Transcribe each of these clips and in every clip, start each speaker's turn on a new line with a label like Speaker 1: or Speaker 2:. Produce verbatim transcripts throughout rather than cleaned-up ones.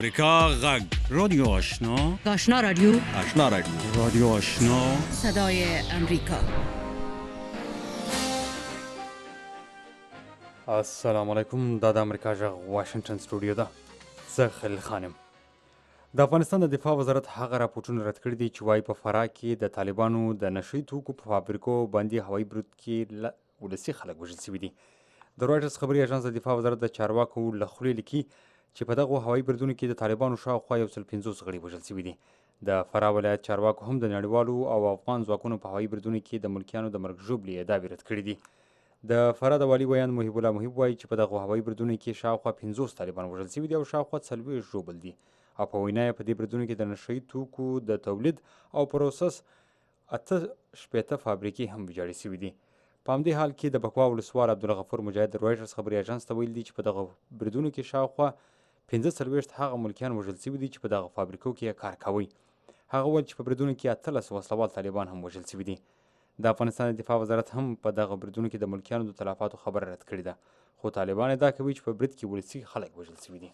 Speaker 1: امریکا غږ رادیو آشنا
Speaker 2: آشنا رادیو
Speaker 1: آشنا رادیو رادیو آشنا
Speaker 2: صدای امریکا.
Speaker 3: السلام علیکم. دا د امریکا غږ واشنگټن سټوډیو ده. زه خلیل خانم. د افغانستان د دفاع وزارت هغه راپورټونه رد کړي دي چې وایي په فراه کې د طالبانو د نشهیي توکو په فابریکو باندې هوایي برید کې ولسي خلک وژل شوي دي. د رویټرز خبري اژانس د دفاع وزارت د چارواکو له خولې لیکي چې په دغه هوایي بریدونو کې د طالبانو شاوخوا یو سل پنځوس غړي وژل شوي دي. د فراه ولایت چارواکو هم د نړیوالو او افغان ځواکونو په هوایي بریدونو کې د ملکیانو د مرګ ژوبلې ادعاوې رد کړي دي. د فراه د والي ویاند محیب الله محیب وایي چې په دغه هوایي بریدونو کې شاوخوا پنځوس طالبان وژل شوي دي او شاوخوا څلوېښت ژوبل دي. او په وینا یې په دې بریدونو کې د نشهیي توکو د تولید او پروسس اته شپېته فابریکې هم ویجاړې شوي دي. په همدې حال کې د بکوا ولسوال عبدالغفور مجاهد د رویټرز خبري اژانس ته ویلي دي چې په دغه بریدونو کې شاوخوا پنځه څلوېښت هغه ملکیان وژل شوي دي چې په دغه فابریکو کې کار کوي. هغه وویل چې په بریدونو کې اتلس وسلوال طالبان هم وژل شوي دي. د افغانستان د دفاع وزارت هم په دغه بریدونو کې د ملکیانو د تلفاتو خبره رد کړې ده، خو طالبان ادعا کوي چې په برید کې ولسي خلک وژل شوي دي.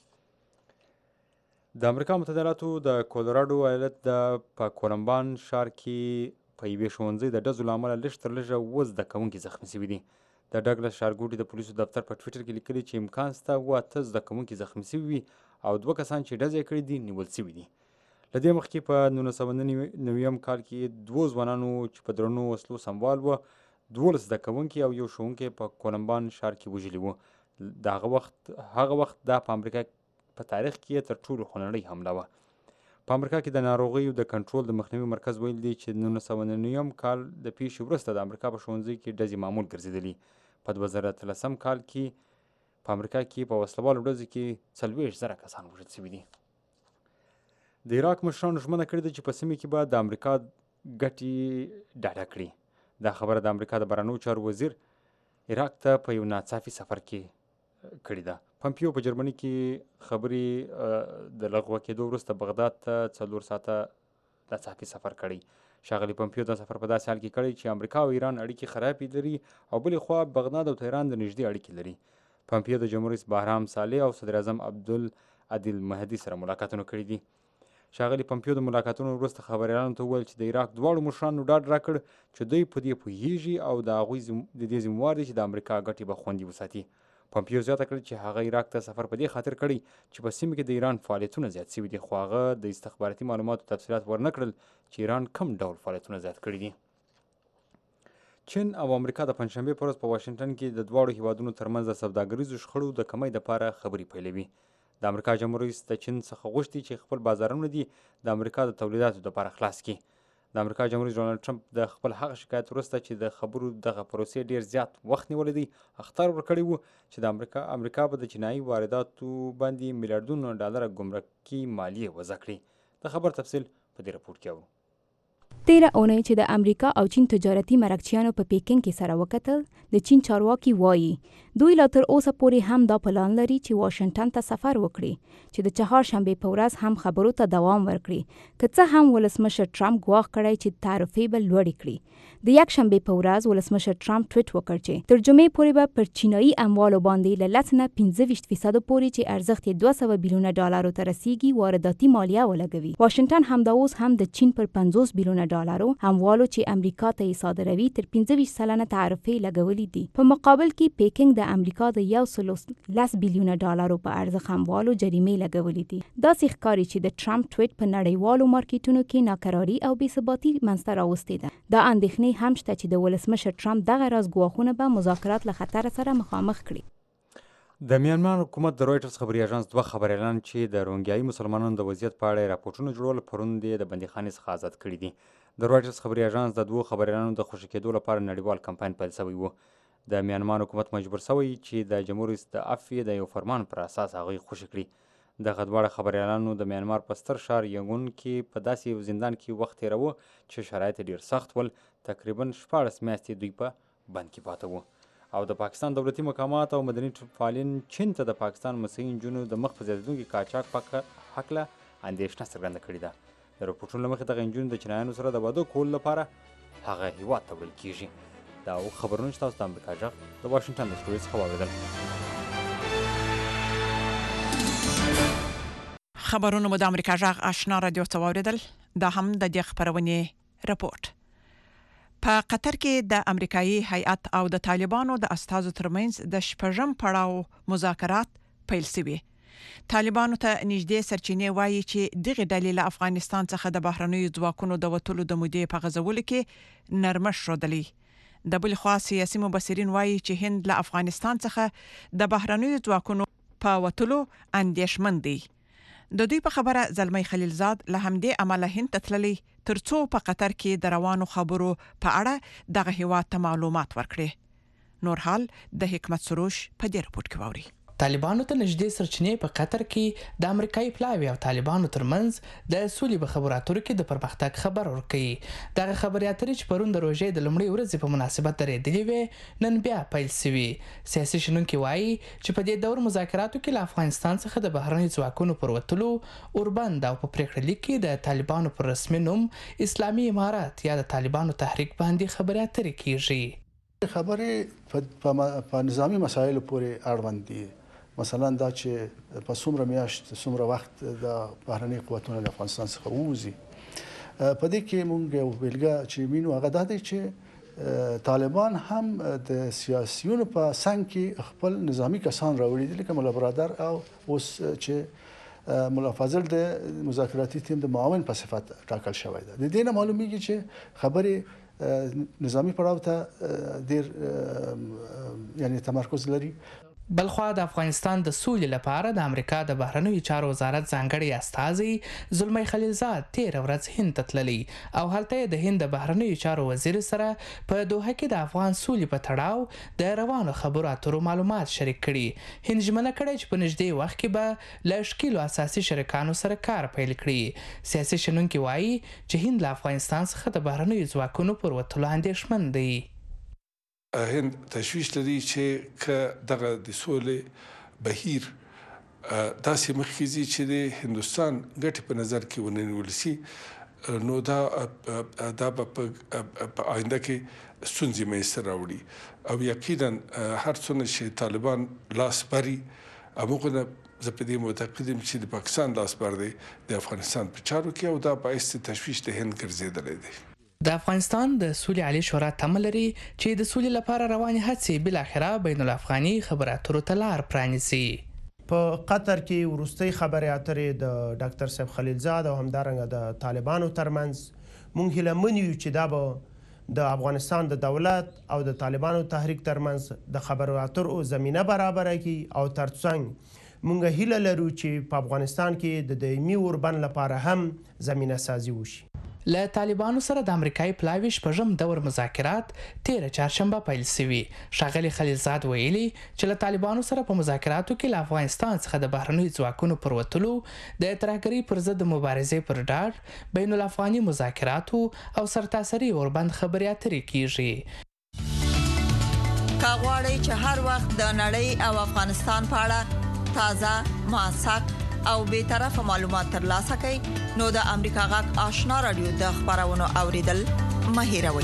Speaker 3: د امریکا متحده ایالاتو د کولراډو ایالت د په کولمبان ښار کې په یوې ښوونځي د ډزو له امله لږ تر لږه اووه زده کوونکي زخمي شوي دي. د ډګلس ښارګوټي د پولیسو دفتر په ټویټر کې لیکلي چې امکان شته اووه اته زده کوونکي زخمي شوي وي او دوه کسان چې ډز یې کړي دي نیول شوي دي. له دې مخکې په نولس سوه نویم کال کې دوو ځوانانو چې په درنو وسلو سمبال وه دولس زده کوونکي او یو ښوونکی په کولمبان ښار کې وژلي وو. د هغه وخت هغه وخت دا په امریکا په تاریخ کې تر ټولو خونړۍ حمله وه. په امریکا کې د ناروغیو د کنټرول د مخنیوي مرکز ویل دی چې نولس سوه نویم کال د پیښې وروسته د امریکا په ښوونځي کې ډزې معمول ګرځېدلي. په دوه زره اتلسم کال کې په امریکا کې په وسلوالو ډزو کې څلوېښت زره کسان وژل شوي دي. د عراق مشرانو ژمنه کړې ده چې په سیمه کې به د امریکا ګټې ډاډه کړي. دا خبره د امریکا د بهرنیو چارو وزیر عراق ته په یو ناڅاپي سفر کې کړې ده. پمپیو په جرمني کې خبرې د لغوه کېدو وروسته بغداد ته څلور ساعته ناڅاپي سفر کړی. ښاغلي پمپیو دا سفر په داسې حال کې کړی چې امریکا او ایران اړیکې خرابې لري او بلې خوا بغداد او تهران د نږدې اړیکې لري. پمپیو د جمهور رئیس بهرام صالح او صدر اعظم عبدالعادل مهدي سره ملاقاتونه کړي دي. ښاغلي پمپیو د ملاقاتونو وروسته خبریالانو ته وویل چې د عراق دواړو مشرانو ډاډ راکړ چې دوی په دې پوهیږي او د هغوی د دې ذموار دي چې د امریکا ګټې به خوندي وساتي. پمپیو زیاته کړه چې هغه عراق ته سفر په دې خاطر کړی چې په سیمه کې د ایران فعالیتونه زیات شوي دي، خو هغه د استخباراتي معلوماتو تفصیلات ورنه کړل چې ایران کم ډول فعالیتونه زیات کړي دي. چین او امریکا د پنجشنبې په ورځ په واشنګټن کې د دواړو هیوادونو ترمنځ د سوداګریزو شخړو د کمۍ دپاره خبرې پیلوي. د امریکا جمهور رئیس د چین څخه غوښتي چې خپل بازارونه دي د امریکا د تولیداتو دپاره خلاص کړي. د امریکا جمهور رئیس ډونالډ ټرمپ د خپل هغه شکایت وروسته چې د خبرو دغه پروسې ډیر زیات وخت نیولی دی اخطار ورکړی و چې د امریکا امریکا به د چینایي وارداتو باندې میلیارډونو ډالره ګمرکي مالیې وضع کړي. د خبر تفصیل په دې راپور کې اورو.
Speaker 4: تیره اونۍ چې د امریکا او چین تجارتي مرکچیانو په پیکینګ کې سره وکتل، د چین چارواکي وایي دوی لا تر اوسه پورې هم دا پلان لري چې واشنګټن ته سفر وکړي چې د چهارشنبې په ورځ هم خبرو ته دوام ورکړي، که څه هم ولسمشر ټرمپ ګواښ کړی چې تعرفې به لوړې کړي. د یکشنبې په ورځ ولسمشر ټرمپ ټویټ وکړ چې تر جمعې پورې به پر چینایي اموالو باندې له لس نه پنځه ویشت فیصدو پورې چې ارزښت یې دوه سوه بیلیونه ډالرو ته رسیږي وارداتي مالیه ولګوي. واشنګټن همدا اوس هم د چین پر پنځوس بیلیونه ډالرو هموالو چې امریکا ته یې صادروي تر پنځه ویشت سلنه تعرفې لګولې دي. په مقابل کې پیکینګ د امریکا د یو سل لس بیلیونه ډالرو په ارزښت هموالو جریمې لګولې دي. داسې ښکاري چې د ټرمپ ټویټ په نړیوالو مارکیټونو کې ناکراري او بې ثباتي منځته راوستې ده. دا اندېښنې هم شته چې د ولسمشر ټرمپ دغه راز ګواښونه به مذاکرات له خطر سره مخامخ کړي.
Speaker 3: د میانمار حکومت د رویټرز خبري اژانس دوه خبریالان چې د روهینګیایي مسلمانانو د وضعیت په اړه راپورټونه جوړول پرون یې د بندیخانې څخه آزاد کړي دي. د رویټرز خبري اژانس د دوو خبریالانو د خوشي کېدو لپاره نړیوال کمپاین پیل شوی و. د میانمار حکومت مجبور شوی چې د جمهور رئیس د عفوې د یو فرمان پر اساس هغوی خوشي کړي. دغه دواړه خبریالانو د میانمار په ستر ښار ینګون کې په داسې یو زندان کې وخت تېراوه چې شرایط ډېر سخت ول. تقریبا شپاړس میاشتې دوی په بند کې پاته وو. او د پاکستان دولتي مقامات او مدني فعالین چین ته د پاکستان مسیحي نجونو د مخ په زیاتېدونکي قاچاق په هکله اندېښنه څرګنده کړې ده. د راپورټونو له مخې دغه نجونې د چینایانو سره د واده کولو لپاره هغه هېواد ته وړل کېږي. دا خبرونه چې تاسو د امریکا غږ د واشنګټن د سټوډیو څخه واورېدل.
Speaker 5: خبرونه مو د امریکا جغ آشنا رادیو څوریدل دا هم د دې خبرونه رپورت. په قطر کې د امریکایي هیئت او د طالبانو د استازو ترمنځ د شپږم پړاو مذاکرات پیل شوي. طالبانو ته نږدې سرچینې وایي چې دغه ډلې له افغانستان څخه د بهرنیو ځواکونو د وټولو د مودې په غزولو کې نرمش شودلی. د بل خوا سیاسي مبصرین وایي چې هند له افغانستان څخه د بهرنیو ځواکونو په وټولو اندېښمن دي. د دوی په خبره زلمی خلیلزاد له همدې عمله هند تتللی ترڅو په قطر کې د روانو خبرو په اړه دغه هیواد ته معلومات ورکړي. نور حال د حکمت سروش په دې رپورت کې ووري.
Speaker 6: طالبانو ته نږدې سرچینې په قطر کې د امریکایي پلاوی او طالبانو ترمنځ د سولې په خبرو اترو کې د پرمختګ خبر ورکړي. دغه خبرې اترې چې پرون د روژې د لومړۍ ورځې په مناسبت درېدلې وې نن بیا پیل شوي. سیاسي شنونکي وایي چې په دې دور مذاکراتو کې له افغانستان څخه د بهرنیو ځواکونو پر وتلو اوربند او په پریکړه لیک کې د طالبانو پر رسمي نوم اسلامي امارات یا د طالبانو تحریک باندې خبرې اترې کیږي.
Speaker 7: خبرې په نظامی مسایلو پورې اړوند دي. مثلا دا چې په څومره میاشت څومره وخت د بهرني قوتونو له افغانستان څخه ووزي. په دې کې موږ یو بیلګه چې وینو هغه دا دی چې طالبان هم د سیاسيونو په څنګ کې خپل نظامی کسان راوړي دي لکه مولا برادر او اوس چې مولا فاضل د مذاکراتي ټیم د معاون په صفت ټاکل شوی دی. د دې نه معلومیږي چې خبرې نظامی پړاو ته ډیر یعنی تمرکز لري.
Speaker 6: بلخوا د افغانستان د سولې لپاره د امریکا د بهرنیو چارو وزارت ځانګړي استازي زلمی خلیلزاد تیر ورځ هند ته تللی او هلته د هند د بهرنیو چارو وزیر سره په دوحه کې د افغان سولې په تړاو د روانو خبرو اترو معلومات شریک کړي. هند ژمنه کړې چې په نږدې وخت کې به له شکیلو اساسي شریکانو سره کار پیل کړي. سیاسي شنونکي وایي چې هند له افغانستان څخه د بهرنیو ځواکونو پر وتلو اندېښمن دی.
Speaker 8: هند تشویش لري چې که دغه د سولې بهیر داسې مخکې ځي چې د هندوستان ګټې په نظر کې ونیول شي نو دا دا په آینده کې ستونزې منځته راوړي او یقینا هر څونه چې طالبان لاس بري هغه زه په دې معتقد یم چې د پاکستان لاس بر دی د افغانستان په چارو کې او دا باعث تشویش د هند ګرځېدلی دی.
Speaker 6: د افغانستان د سولې عالی شورا تمه لري چې د سولې لپاره روانې هڅې بالاخره بین الافغاني خبرو اترو ته لار پرانیزي.
Speaker 9: په قطر کې وروستۍ خبرې اترې د ډاکټر صاحب خلیلزاد او همدارنګه د طالبانو ترمنځ مونږ هیله من یو چې دا به د افغانستان د دولت او د طالبانو تحریک ترمنځ د خبرو اترو زمینه برابره کړي او ترڅنګ مونږ هیله لرو چې په افغانستان کې د دایمي اوربند لپاره هم زمینه سازي وشي.
Speaker 6: له طالبانو سره د امریکایي پلاوی شپږم دور مذاکرات تیره چهارشنبه پیل شوي. ښاغلي خلیلزاد ویلي چې له طالبانو سره په مذاکراتو کې له افغانستان څخه د بهرنیو ځواکونو پر وتلو د ترهګرۍ پر ضد د مبارزې پر ډاډ بین الافغاني مذاکراتو او سرتاسري اوربند خبرې اترې کیږي.
Speaker 10: که غواړئ چې هر وخت د نړۍ او افغانستان په اړه تازه موثق او به طرفه معلومات ترلاسه کړئ نو د امریکا غږ آشنا رادیو د خبرونو اوریدل مه هېروئ.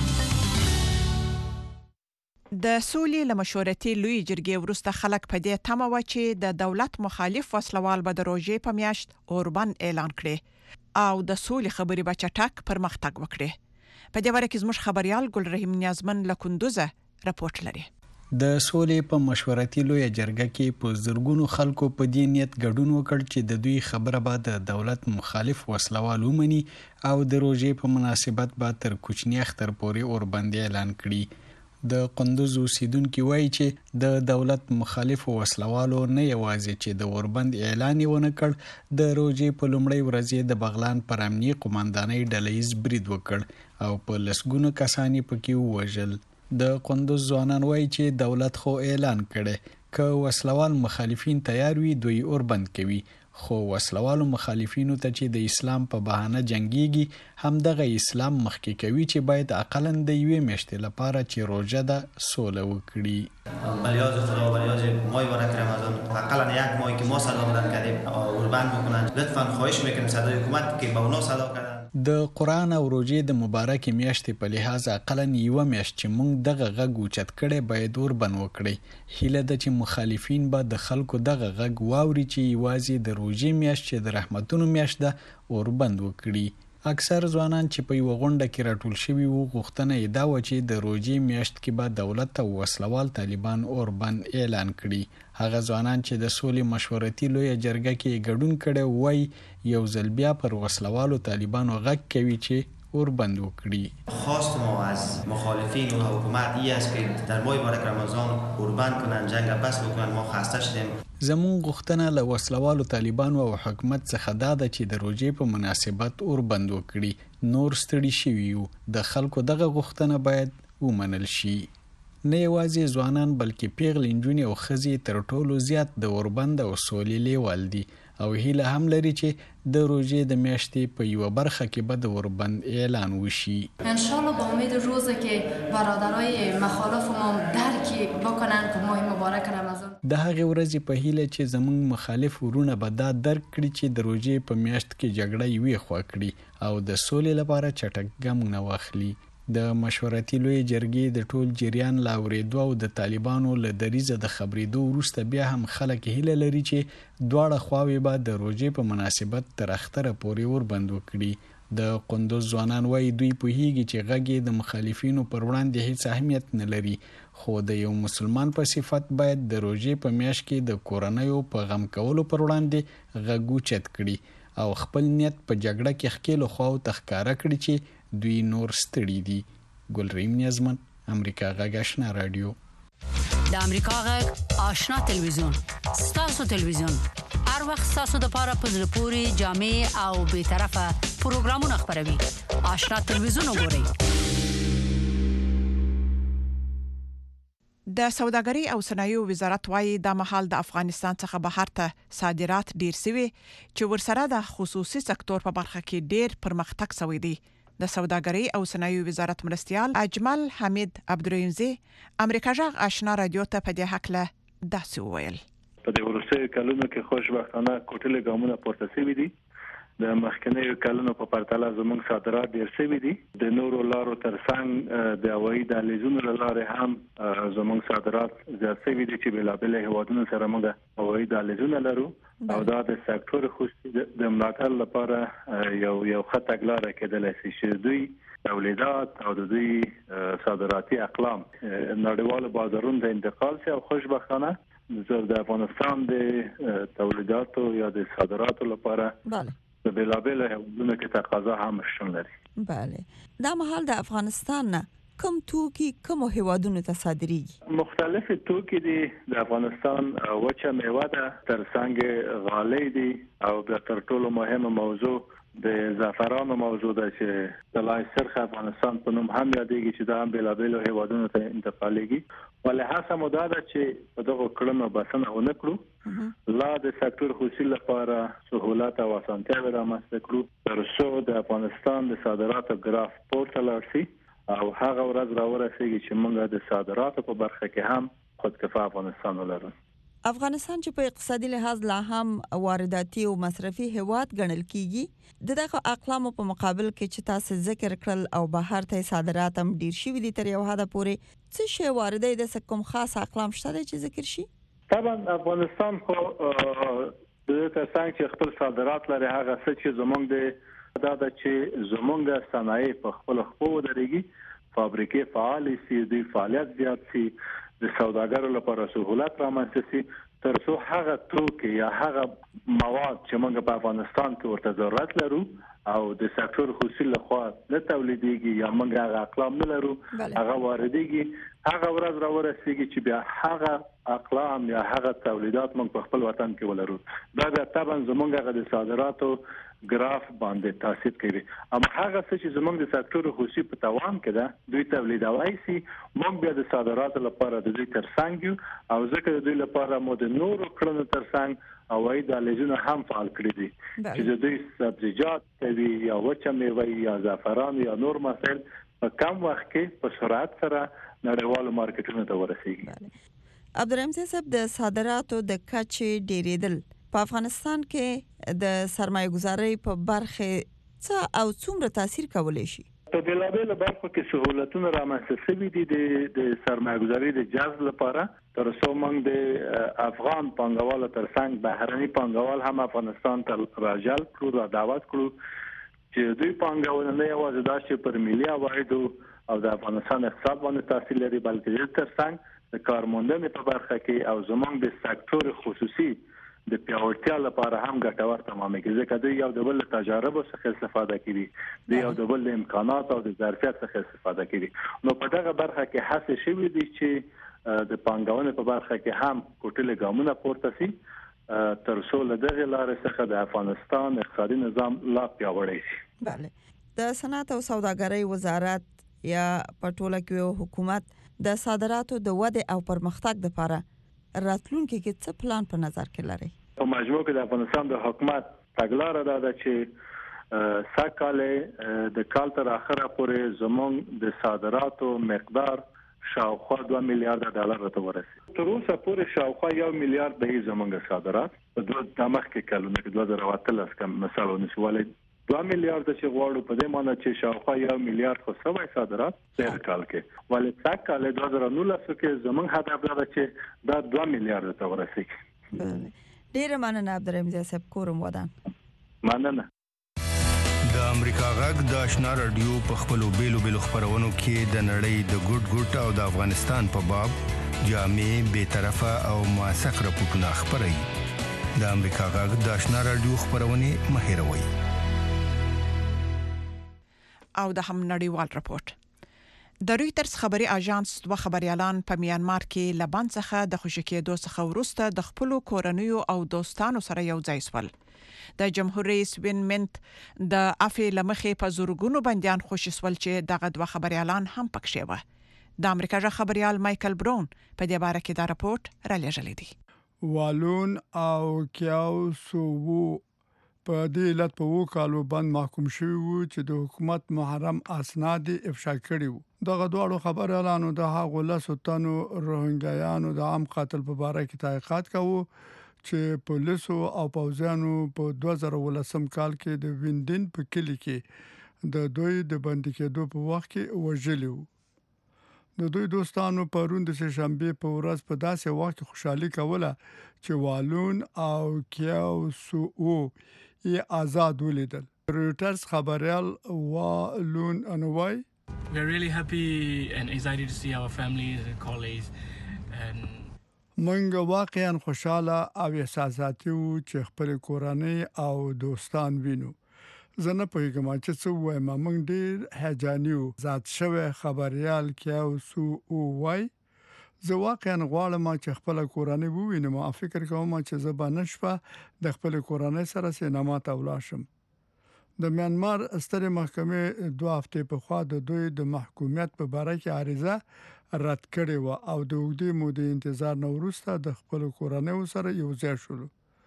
Speaker 5: د سولې له مشورتي لوی جرګې وروسته خلک په دې تمه و چې د دولت مخالف وسلوال به د روژې په میاشت اوربند اعلان کړي او د سولې خبرې به چټک پرمختګ وکړي. په دې باره کې زموږ خبريال ګل رحیم نیازمن له کندوزه رپورت لري.
Speaker 11: د سولې په مشورتي لوی جرګه کې په زرګونو خلکو په دې نیت ګډون وکړ چې د دوی خبره به د دولت مخالف وسلوال ومني او د روژې په مناسبت به تر کوچني اختر پورې اوربند اعلان کړي. د قندوز اوسیدونکي وایي چې د دولت مخالف وسلوالو نه یوازې چې د اوربند اعلان یې ونه کړ د روژې په لومړۍ ورځ د بغلان پر امنیي قوماندانۍ ډلهییز برید وکړ او په لسګونو کسان یې پکې ووژل. د قندوز ځوانان وایي چې دولت خو اعلان کړي که وسلوال مخالفین تیار وي دوی اوربند کوي خو وسلوالو مخالفینو ته چې د اسلام په بهانه جنگيږي همدغه اسلام مخکې کوي چې باید اقلاً د یوې میاشتې لپاره چې روژه ده سوله وکړي.
Speaker 12: بلیاز خدا بلیاز ماه مبارک رمضان اقلاً یک ماهی که ما صدا بلند کردیم اوربند بکنن لطفاً خواهش میکنیم صدای حکومت که با اونا صدا کردن.
Speaker 11: د قرآن او روژې د مبارکې میاشتې په لحاظ اقلا یوه میاشت چې موږ دغه غږ اوچت کړی باید اوربند وکړئ. هیله ده چې مخالفین به د خلکو دغه غږ واوري چې یوازې د روژې میاشت چې د رحمتونو میاشت ده اوربند وکړي. اکثر ځوانان چې په یوه غونډه کې راټول شوي وو غوښتنه یې دا وه چې د روژې میاشت کې به دولت او وسلوال طالبان اوربند اعلان کړي. هغه ځوانان چې د سولې مشورتي لویه جرګه کې ګډون کړی وایي یو ځل بیا پر وسلوالو طالبانو غږ کوي چې اوربند وکړي.
Speaker 12: خواست ما از مخالفین و حکومت این است که در ماه مبارک رمضان اوربند کنن، جنگ بس بکنن. ما خسته شدیم.
Speaker 11: زمون غوښتنه له وسلوالو طالبانو او حکومت څخه دا ده چې د روژې په مناسبت اوربند وکړي. نور ستړي شوي یو. د خلکو دغه غوښتنه باید ومنل شي. نه یوازې ځوانان بلکې پیغلې نجونې او ښځې تر ټولو زیات د اوربند او سولې لیوال دي او هیله هم لري چې د روژې د میاشتې په یوه برخه کې به د اوربند اعلان وشي.
Speaker 13: انشالله با امید روزی که برادرای مخالف ما درکی بکنن که ماه مبارک رمضان
Speaker 11: د هغې ورځې په هیله چې زموږ مخالف ورونه به دا درک کړي چې د روژې په میاشت کې جګړه یوې خوا کړي او د سولې لپاره چټک ګامونه واخلي. د مشورتي لویې جرګې د ټول جریان له اورېدو او د طالبانو له دریځه د خبرېدو وروسته بیا هم خلک هیله لري چې دواړه خواوې به د روژې په مناسبت تر اختره پورې اوربند وکړي. د قندوز ځوانان وایي دوی پوهیږي چې غږ یې د مخالفینو پر وړاندې هیڅ اهمیت نه لري، خو د یو مسلمان په صفت باید د روژې په میاشت کې د کورنیو په غم کولو پر وړاندې غږ اوچت کړي او خپل نیت په جګړه کې ښکېلو خواو ته ښکاره کړي چې دوی نور ستړي دي. ګلریم نیازمن، امریکا غږ آشنا رادیو.
Speaker 2: د امریکا غږ آشنا تلویزیون ستاسو تلویزیون هر وخت ستاسو د پاره په زړه پورې جامع او به طرفه پروګرامونه خبروي. آشنا تلویزیون وګورئ.
Speaker 5: د سوداګرۍ او صنایعو وزارت وايي د مهال د افغانستان څخه بهر ته صادرات ډیر شوي چې ورسره د خصوصي سکتور په برخه کې ډیر پرمختګ شوی دی. د سوداګرۍ او صنایعو وزارت مرستيال اجمل حمید عبدالرحیمزی امریکا جغ آشنا رادیو ته په دې حق له داسې وویل.
Speaker 14: په دې ورسته کلونو کې خوشبختانه کوټل ګامونه پورته شوي دي. د مخکنیو کلونو په پرتله زموږ صادرات ډیر شوي دي. د نورو لارو ترڅنګ د هوایي دهلیزونو لارې هم زموږ صادرات زیات شوي دي چې بلابل هیوادونو سره موږ هوایي دهلیزونه لرو او دا د سکتور خصوصي د ملاتړ لپاره یو یو خط اګلاره کېدل چې دوی تولیدات او د دوی صادراتي اقلام نړیوال بازارونو ته انتقال شي او خوشبختانه د افغانستان د تولیداتو یا د صادراتو لپاره
Speaker 10: بله
Speaker 14: د بلابل هیوادونو کې تقاضا هم شتون لري.
Speaker 10: بله دا مهال د افغانستان نه کوم توکي کوم هیوادونو ته صادریږي؟
Speaker 14: مختلف توکي دي. د افغانستان وچه میوه ده، ترڅنګ غالۍ دي او د تر ټولو مهمه موضوع د زعفرانو موضوع ده چې د لای سرخ افغانستان په نوم هم یادېږي چې دا هم بلابل هیوادونو ته انتقالېږي. ولهدا مودا ده چې په دغه کړنو بسنه ونه کړو لا د سکتور خصوصي لپاره سہولت او اسانتیا رامنځته کړو تر څو د افغانستان د صادراتو ګراف پورته لاړ شي او هغه ورځ راورسېږي چې موږ د صادراتو په برخه کې هم خودکفا افغانستان ولرو.
Speaker 10: افغانستان چې په اقتصادي لحاظ لا هم وارداتي او مصرفي هیواد ګڼل کیږي دغه اقلام په مقابل کې چې تاسو ذکر کړل او بهر ته صادرات هم ډیر شي دي تر یو حد پورې څه شی واردې د کوم خاص اقلام شته چې ذکر شي؟
Speaker 14: طبعا افغانستان خو د ترڅنګ چې خپل صادرات لري هغه څه چې زموږ د دا د چې زمونږ صنایع په خپل خپل ودرېږي، فابریکې فعال سي، د فعالیت زیات سي، د سوداګرو لپاره سہولت رامنځته سي تر څو هغه توکي یا هغه مواد چې موږ په افغانستان کې ورته ضرورت لرو او د سکتور خصوصي لخوا نه تولیدېږي یا موږ هغه اقلام نه لرو هغه واردېږي، هغه ورځ راورسېږي چې بیا هغه اقلام یا هغه تولیدات موږ په خپل وطن کې ولرو. دا بیا طبعا زموږ هغه د صادراتو ګراف باندې تاثیر کوي. اما هغه څه چې زموږ د سکتور خصوصي په توان کې ده دوی تولیدوي سي موږ بیا د صادراتو لپاره د دوی ترڅنګ او ځکه د دوی لپاره مو د نورو کړنو ترڅنګ هوایي دهلیزونه هم فعال کړی دي چې د دوی سبزیجات کوي یا وچه میوه یا زعفران یا نور مسائل په کم وخت کې په سرعت سره نړیوالو مارکیټونو ته ورسیږي.
Speaker 10: عبدالرحیم صاحب د صادراتو د کچې ډیریدل په افغانستان کې د سرمایه گذاري په برخه څه او څومره تاثیر کولی شي؟
Speaker 14: په بېلابېلو برخو کې سهولتونه رامنځته شوي دي د د سرمایه‌ګذاري د جذب لپاره. تر څو موږ د افغان پانګوالو ترڅنګ بهرني پانګوال هم افغانستان ته راجلب کړو، را دعوت کړو چې دوی پانګونه نه یوازې دا چې پر ملي عوایدو او د افغانستان اقتصاد باندې تاثیر لري، بلکې د ترڅنګ د کارموندنې په برخه کې او زموږ د سکتور خصوصي د پیاوړتیا لپاره هم ګټور تمامه کیږي، ځکه دوی یو د بل تجارب څخه استفاده کوي، دوی یو د بل امکانات او د ظرفیت څخه استفاده کوي. نو په دغه برخه کې هڅه شوې دي چې د پانګونې په برخه کې هم کوټلې ګامونه پورته شي تر څو له دغه لارې څخه د افغانستان اقتصادي نظام لا پیاوړی شي.
Speaker 10: بله، د صنعت او سوداګرۍ وزارت یا په ټوله کې حکومت د صادراتو د ودې او پرمختګ لپاره راتلونکي کې څه پلان په نظر کې لري؟
Speaker 14: په مجموع کې د افغانستان د حکومت تګلاره دا ده چې ساکاله د کال تر اخره پورې زموږ د صادراتو مقدار شاوخوا دوه میلیارډ ډالر ته ورسېږي. تر اوسه پورې شاوخوا یو میلیارډ به زموږ صادرات په دوه د مخکې کلونو کې دوه زره اتلس کم مثال ونیسولای دوه میلیارډ چې غواړو په دې معنی چې شاوخوا یو میلیارډ خو سوي صادرات تیر کال کې، ولې څنګه کال دوه زره نولس کې زموږ هدف دا چې دا دوه میلیارډ ته ورسېږي.
Speaker 10: ډیره مننه عبدالرحیم صاحب، کورم ودان.
Speaker 14: مننه.
Speaker 15: د امریکا غږ د آشنا رادیو په خپلو بیلو بیلو خبرونو کې د نړۍ د ګډ ګډ او د افغانستان په باب جامع، بے طرفه او موثق راپورټونه خبري. د امریکا غږ د آشنا رادیو خبرونه مهیروي.
Speaker 5: او د هم نړیوال راپورټ. د رويټرز خبري اژانس دوه خبريالان په میانمار کې لبنان څخه د خوشی کېدو څخه وروسته د خپل کورنیو او دوستانو سره یو ځای شول. د جمهور رئیس وین منت د افي لمخې په زورګونو بنديان خوشی سول چې دغه دوه خبريالان هم پکښې و. د امریکا ژغ خبريال مايكل برون په دې باره کې دا راپورټ را لېږلی دی.
Speaker 16: والون او کیاو سوو په دې علت په وو کالو باندې محکوم شوی وو چې د حکومت محرم اسناد افشا کړي وو. دغه دواړو خبريالانو د هغو لاسو تنو روهنګایانو د عام قاتل په اړه کې تحقیقات کوي چې پولیسو او پوځیانو په دوه زره ولسم کال کې د ویندین په کلی کې د دوی د باندې کېدو په وخت کې وژلي وو. د دوی دوستانو پرون د شنبه په ورځ په داسې وخت خوشحالي کوله چې والون او کیاو سو یې آزاد ولیدل. رويټرز خبريال والون انوای
Speaker 17: We are really happy and excited to see our families and colleagues and
Speaker 16: منګ واقعا خوشاله او احساساتي وو چې خپل کورنۍ او دوستان وینو. زه نه پوهیږم چې څه وایم، موږ ډېر هیجاني وو. ذات شوی خبريال کیاو سو وای زه واقعا غواړم چې خپل کورنۍ ووینم او فکر کوم چې زه به نشپه د خپل کورنۍ سره سینما ته ولاړم. د میانمار سترې محکمې دوه هفتې په خوا د دوی د محکومیت په اړه کې عریضه رد کړې و او د وګړي مودې انتظار نو وروسته د خپل کورنۍ سره یو ځای شول.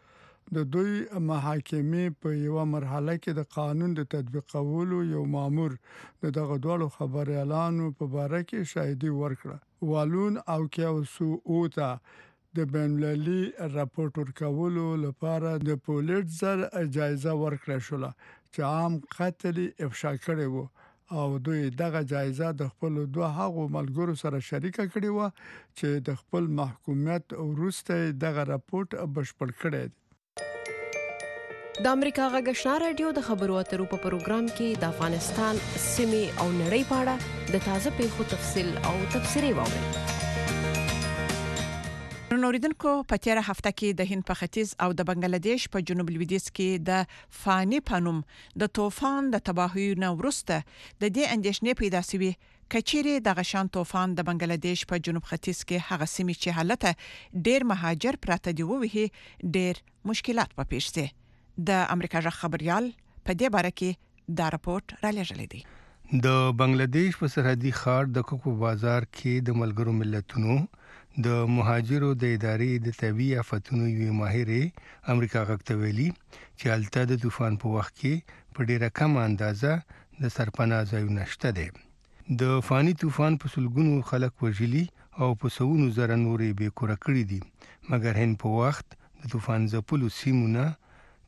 Speaker 16: د دوی محاکمې په یو مرحله کې د قانون د تطبیقولو یو مامور د دغه دوه خبريالانو په اړه کې شاهدي ورکړه. والون او کیاوسو اوتا د بین‌المللي راپورټ ورکولو لپاره د پولیټزر جایزه ورکړه شوه چې عام قتل افشا کړي وو او دوی دغه جایزه د خپل دوه هغو ملګرو سره شریکه کړي وو چې د خپل محکومیت وروسته دغه راپورټ بشپړ کړی دی.
Speaker 18: د امریکا غږ آشنا رادیو د خبرو اترو په پروګرام کې د افغانستان سیمې او نړۍ په اړه د تازه پیښو تفصیل او تبصرې واورئ.
Speaker 5: نوریدونکو په تیره هفته کې د هند په ختیځ او د بنگلاديش په جنوب لویدیځ کې د فانی پنوم د طوفان د تباهي نو ورسته د دې اندېښنې پیدا شوې کچيري د غشان طوفان د بنگلاديش په جنوب ختیځ کې هغه سیمې چې حالت ډېر مهاجر پراته دی وې ډېر مشکلات په پیښ دي. د امریکا ژغ خبريال په دې باره کې دا راپورټ را لېږلی دی.
Speaker 15: د بنگلاديش په سرحدي ښار د کوکو بازار کې د ملګرو ملتونو د مهاجرو د ادارې د طبيعي آفتونو یو ماهر امریکا غږ ته ویلي چې الته د طوفان په وخت کې په ډیره کم اندازه د سرپناه ځایونه شته دي. د فانی طوفان په سلګونو خلک وژلي او په سونو زره نورې بې کوره کړي دي، مګر هند په وخت د طوفان ځپلو سیمونه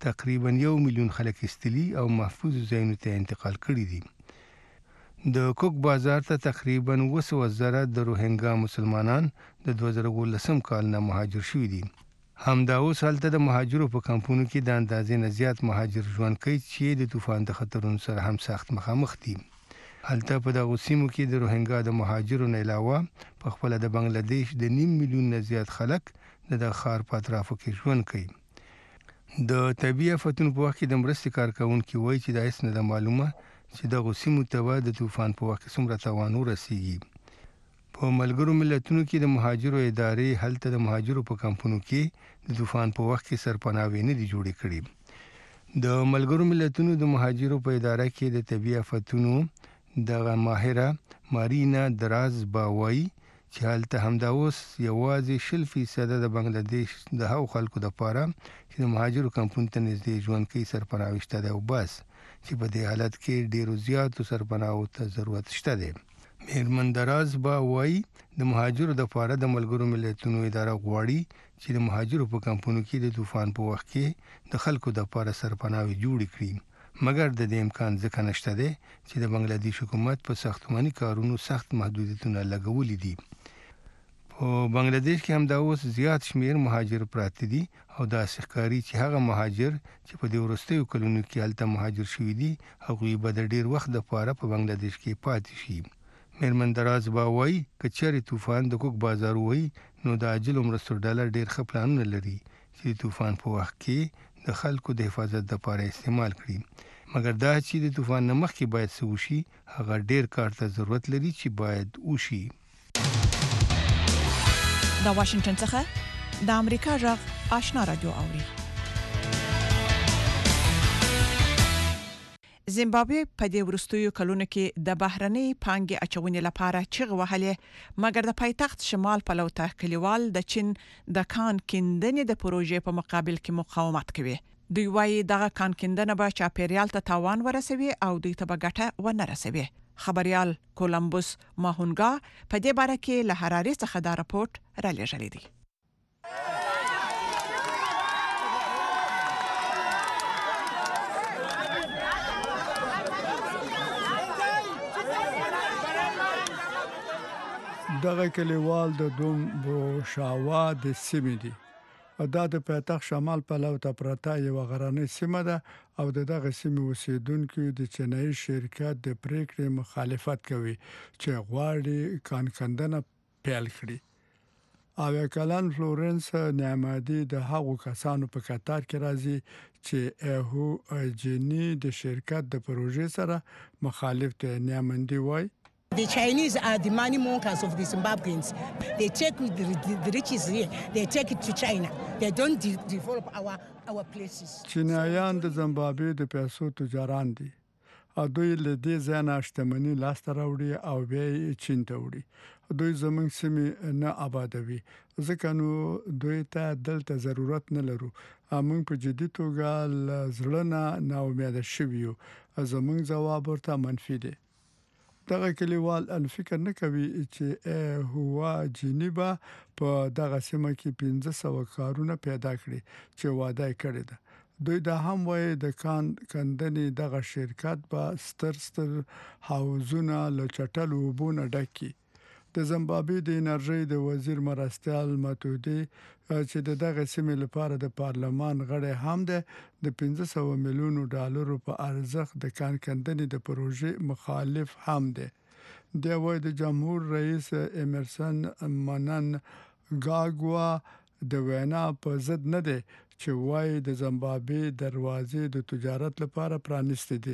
Speaker 15: تقریبا یو میلیون خلک استلی او محفوظ ځایونو ته انتقال کړي دي. د کوک بازار ته تقریبا اوه سوه زره د روهینګا مسلمانان د دوه زره اوولسم کال نه مهاجر شوي دي. همدا اوس هلته د مهاجرو په کمپونو کې د اندازې نه زیات مهاجر ژوند کوي چې د طوفان د خطرونو سره هم سخت مخامخ دي. هلته په دغو سیمو کې د روهینګا د مهاجرو نه علاوه په خپله د بنګلادیش د نیم میلیون نه زیات خلک د دغه ښار په اطرافو کې ژوند کوي. د طبیعي آفتونو په وخت کې د مرستې کارکوونکي وایي چې دا هېڅ نه ده معلومه چې دغو سیمو ته به د طوفان په وخت کې څومره تاوان ورسیږي. په ملګرو ملتونو کې د مهاجرو ادارې هلته د مهاجرو په کمپونو کې د طوفان په وخت کې سرپناهي نه دي جوړې کړي. د ملګرو ملتونو د مهاجرو په اداره کې د طبیعي آفتونو دغه ماهره مارینا دراز با وایي چې هلته همدا اوس یوازې شل فیصده د بنګلادیش د هغو خلکو دپاره چې د مهاجرو کمپون ته نږدې ژوند کوي سرپناه شته دی او بس چې په دې حالت کې ډیرو زیاتو سرپناهو ته ضرورت شته دی. میرمن دراز با وایي د مهاجرو دپاره د ملګرو ملتونو اداره غواړي چې د مهاجرو په کمپونو کې د طوفان په وخت کې د خلکو دپاره سرپناهي جوړې کړي، مګر د دې امکان ځکه نشته دی چې د بنګلادیش حکومت په ساختماني کارونو سخت محدودیتونه لګولي دي. په بنګلادیش کې همدا اوس زیات شمیر مهاجر پراته دي او داسې ښکاري چې هغه مهاجر چې په دې وروستیو کلونو کې هلته مهاجر شوي دي هغوی به د ډیر وخت دپاره په بنګلادیش کې پاتې شي. میرمن دراز با وایي که چېرې طوفان د کوک بازار ووایي نو د عاجلو مرستو ډله ډیر ښه پلانونه لري چې د طوفان په وخت کې د خلکو د حفاظت دپاره استعمال کړي، مګر دا چې د طوفان نه مخکې باید څه وشي هغه ډیر کار ته ضرورت لري چې باید وشي.
Speaker 5: د واشنگټن څخه د امریکا غږ آشنا رادیو اوري. زیمبابوې په دې وروستیو کلونو کې د بهرنۍ پانګې اچونې لپاره چغې وهلې، مګر د پایتخت شمال په لور کلیوال د چین د کان کیندنې د پروژې په مقابل کې مقاومت کوي. دوی وايي دغه کان کیندنه به چاپیریال ته تاوان ورسوي او دوی ته به ګټه ونه رسوي. خبريال کولمبوس ماهونګا په دې باره کې له حرارې څخه دا راپورټ را لېږلی دی.
Speaker 16: دغه کلیوال د دوم بوشاوا د سیمې دي. دا د پایتخت شمال په لور ته پرته یو غرانه سیمه ده او دغه سیمې اوسیدونکو د چینایي شرکت د پریکړې مخالفت کوي چې غواړي کان کندنه پیل کړي. او کلان فلورنس نعمادي د هغو کسانو په قطار کې راځي چې هو جنی د شرکت د پروژې سره مخالف دي. نعمادي وایي
Speaker 19: The Chinese are the money makers of the Zimbabweans. They take the, the, the riches here, they take it to China. They don't de- develop our our places.
Speaker 16: چینایان د زیمبابوې د پیسو تجاران دي. او دوی له دې ځای نه شتمني لاسته راوړي او بیا یې چین ته وړي. دوی زموږ سیمې نه آبادوي ځکه نو دوی ته دلته ضرورت نه لرو. موږ په جدي توګه له زړه نه ناامیده شوي یو. زموږ ځواب ورته منفي دی. دغه کلیوال الفکر نه کوي چې هوا جنیبا په دغه سیمه کې پنځه سوه کارونه پیدا کړي چې وعده کړی ده. دوی دا هم وایي د کان کندنې دغه شرکت به ستر ستر حوضونه له چټلو اوبونه ډک کړي. د زیمبابوې د انرژي د وزیر مرستیال ماتودي چې دغه سیمې لپاره د پارلمان غړی هم ده د پنځه سوه میلیونو ډالرو په ارزښت د کان کندنې د پروژې مخالف هم ده. د وای د جمهور رئیس امرسن منن گاګوا د وینا په ضد نه ده چې وای د زیمبابوې دروازې د تجارت لپاره پرانیستې دي.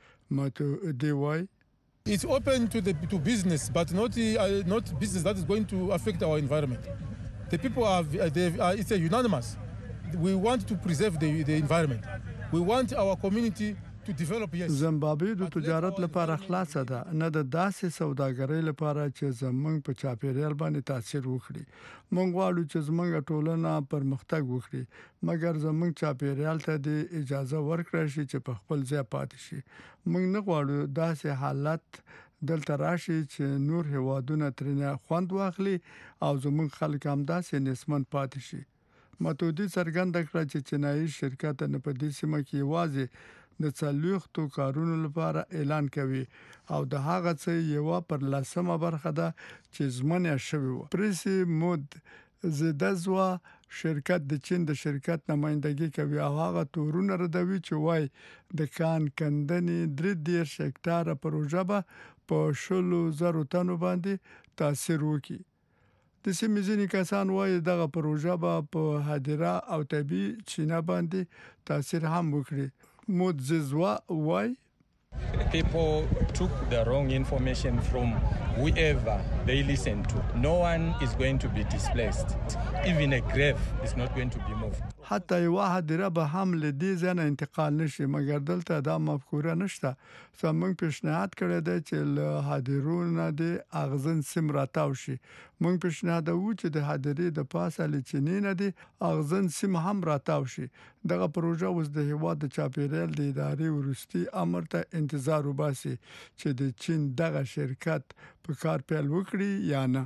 Speaker 16: ماتودي وای
Speaker 20: It's open to the to business, but not uh, not business that is going to affect our environment. The people are, they are it's a unanimous. We want to preserve the the environment. We want our community to develop. Yes.
Speaker 16: زیمبابوې د تجارت لپاره خلاصه ده، نه د داسې سوداګرۍ لپاره چې زمونږ په چاپیریال باندې تاثیر وکړي. مونږ غواړو چې زمونږ ټولنه پرمختګ وکړي، مګر زمونږ چاپیریال ته د اجازه ورکړل شي چې په خپل ځای پاتې شي. مونږ نه غواړو داسې حالت دلته راشي چې نور هیوادونه ترنه خوند واخلي او زمونږ خلک هم داسې نسبت پاتې شي. متودي څرګنده کړه چې چینایي شرکت نه په دې سیمه کې یوازې د څلوېښتو کارونو لپاره اعلان کوي او د هغه څه یو پر لسمه برخه ده چې ژمنه شوی و. پریسی مود زدازوا شرکت د چین د شرکت نمائندګي کوي او هغه تورونه ردوي چې وای د کان کندنې درې دېرش هکټاره پروژه به په شلو زرو تنو باندې تاثیر وکړي. د سیمې ځینې کسان وایي دغه پروژه به په هدیره او طبي چینه باندې تاثیر هم وکړي. مودزوا وای
Speaker 21: People took the wrong information from whoever they listen to. No one is going to be displaced. Even a grave is not going to be moved.
Speaker 16: حتی یو هدیره به هم له دې ځای نه انتقال نشي مګر دلته دا مفکوره نشته. زموږ پیشنهاد کړی دی چې له هدیرو نه د اغزن سیم راتاو شي. موږ پیشنهادوو چې د هدیرې د پاسه له چینې نه د اغزن سیم هم راتاو شي. دغه پروژه اوس د هیواد د چاپیریال د ادارې وروستي امر ته انتظار وباسي چې د چین دغه شرکت په کار پیل وکړي یا نه.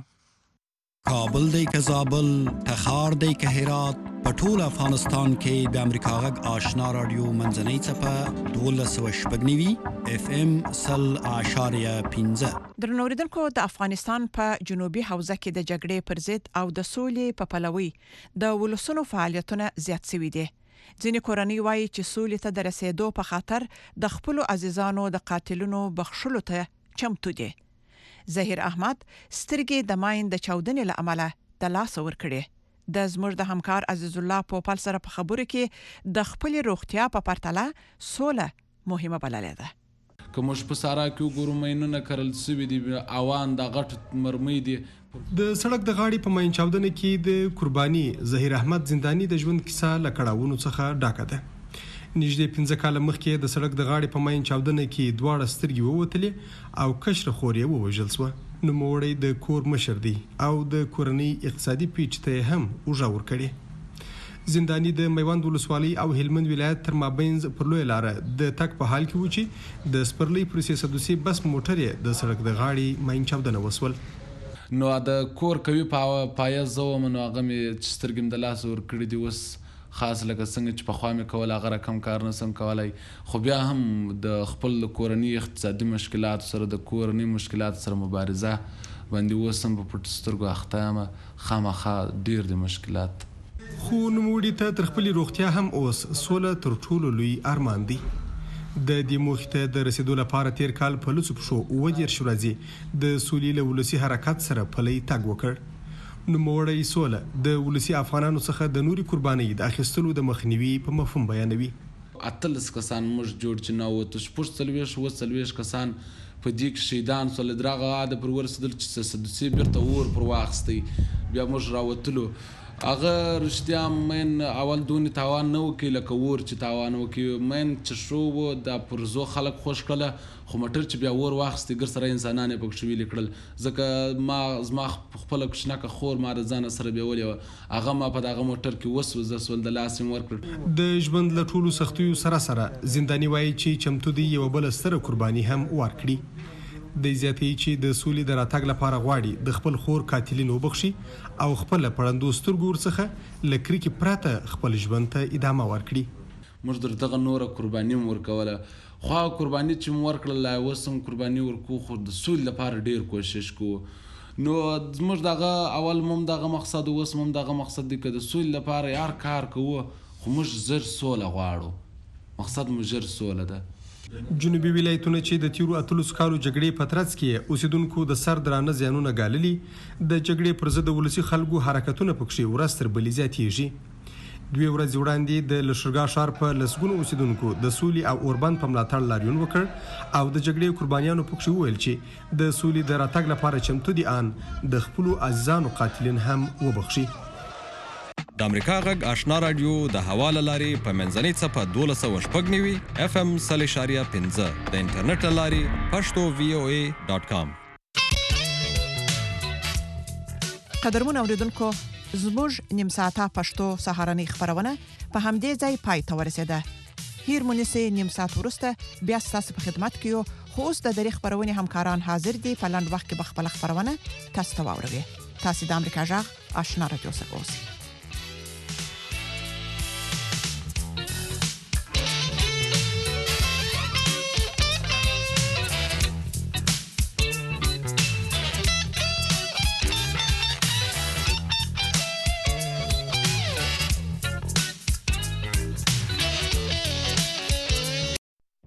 Speaker 22: کابل دی که زابل، تخار دی که هرات، په ټول افغانستان کې د امریکا غږ آشنا رادیو منځنۍ څپه دولس سوه شپږ نوي اف ام سل اعشاریه پنځه.
Speaker 5: درنو اوریدونکو، د افغانستان په جنوبي حوزه کې د جګړې پر ضد او د سولې په پلوي د ولسونو فعالیتونه زیات شوي دي. ځینې کورنۍ وایي چې سولې ته د رسیدو په خاطر د خپل عزیزانو د قاتلونو بخښلو ته چمتو دي. ظهیر احمد سترګې د ماین د چاودنې له امله د لاس ور کړې. د زموږ د همکار عزیز الله پوپل سره په خبرو کې د خپل روغتیا په پرتله سوله مهمه بللې ده.
Speaker 23: که موږ په سارا کې وګورو ماینونه کرل سوي دي، اوان د غټ مرمۍ دي.
Speaker 24: د سړک د غاړې په ماین چاودنه کې د قرباني ظهیر احمد زنداني د ژوند کیسه له کړاوونو څخه ډاکه ده. نږدې پنځه کاله مخکې د سړک د غاړې په ماین چاودنه کې دواړه سترګې ووتلې او کشره خور یې ووژل شوه. نوموړی د کور مشر دی او د کورنۍ اقتصادي پیچ ته هم اوږه ورکړې. زنداني د میوند ولسوالۍ او هلمند ولایت تر مابینځ پر لویه لاره د تګ په حال کې و چې د سپرلۍ پر سیاسدوسي بس موټر یې د سړک د غاړې ماین چاودنه وسول.
Speaker 23: نو د کور کوي پایه زه وم، نو هغه مې سترګې م د لاس ورکړي دي. اوس خاص لکه څنګه چې پخوا مې کول هغه رقم کار نسم کولی، خو بیا هم د خپل کورنۍ اقتصادي مشکلاتو سره د کورنۍ مشکلاتو سره مبارزه باندې اوس هم په پټو سترګو اخته یم. خامخا ډېر دي مشکلات.
Speaker 24: خو نوموړي ته تر خپلې روغتیا هم اوس سوله تر ټولو لوی ارمان دی. د دې موخې ته د رسیدو لپاره تیر کال په لوڅو پښو اووه دېرش ورځې د سولې له ولسي حرکت سره پلی تګ وکړ. نوموړی سوله د ولسي افغانانو څخه د نوري قربانۍ د اخیستلو د مخنیوي په مفهوم بیانوي.
Speaker 23: اتلس کسان موږ جوړ چې نهوتو، شپږ څلوېښت اووه څلوېښت کسان په دې کې شهیدان سول. د هغه عاده پر ورسېدل چې سدوسي بیرته اور پر واخیستی، بیا موږ راوتلو. هغه رښتیا مین اول دونې تاوان نه وکړي لکه اور چې تاوان وکړي. مین چې شو و دا پرزو خلک خوش کړله، خو موټر چې بیا اور واخیستې ګر سره انسانان یې پکښې ویلې کړل. ځکه ما زما خپله کوچنکه خور ما د ځانه سره بیولې وه، هغه ما په دغه موټر کې وسوځه سول، د لاس یې ورکړل.
Speaker 24: د ژوند له ټولو سختیو سره سره زنداني وایي چې چمتو دی یوه بله ستره قرباني هم ورکړي. د زیاتې چې د سولې د راتګ لپاره غواړي د خپل خور قاتلین وبخښي او خپل پړندو سترګو ورڅخه له کرکې پرته خپل ژوند ته ادامه ورکړي.
Speaker 23: موږ در دغه نوره قرباني م ورکوله، خو هغه قرباني چې م ورکړله لا اوس هم قرباني ورکو، خو د سولې لپاره ډېر کوشش کوو. نو زموږ دغه اول مم دغه مقصد اوس مم دغه مقصد دی که د سولې لپاره هر کار کوو، خو موږ زر سوله غواړو. مقصد مو ژر سوله ده.
Speaker 24: جنوبي ولایتونه چې د تیرو اتلسو کالو جګړې په ترڅ کې اوسیدونکو د سر درانه زیانونه ګاللي، د جګړې پر ضد د ولسي خلکو حرکتونه پکښې ورځ تر بلې زیاتېږي. دوې ورځې وړاندې د لښکرګاه ښار په لسګونو اوسیدونکو د سولې او اوربند په ملاتړ لاریون وکړ او د جګړې قربانیانو پکښې وویل چې د سولې د راتګ لپاره چمتو دي ان د خپلو عزیزانو قاتلین هم وبخښي.
Speaker 25: د امریکا غږ آشنا رادیو د هوا له لارې په منځنۍ څپه دولس سوه شپږ نوي اف ام سل اعشاریه پنځه، د انټرنیټ له لارې پښتو وی او ای ډاټ کام.
Speaker 5: قدرمن اوریدونکو، زموږ نیم ساعته پښتو سهارنۍ خبرونه په همدې ځای پای ته ورسېده. هیر مونږه نیم ساعت وروسته بیا ستاسو په خدمت کې یو، خو اوس د درې خبرونه همکاران حاضر دي. په لاند وخت کې به خپل خبرونه تاسو ته واوروي. تاسو د امریکا غږ آشنا رادیو سره اوسئ.